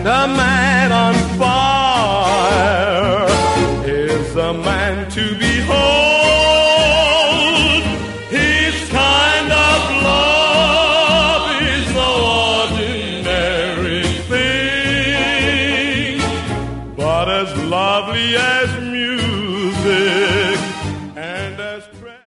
and a man on fire is a man to behold. His kind of love is no ordinary thing, but as lovely as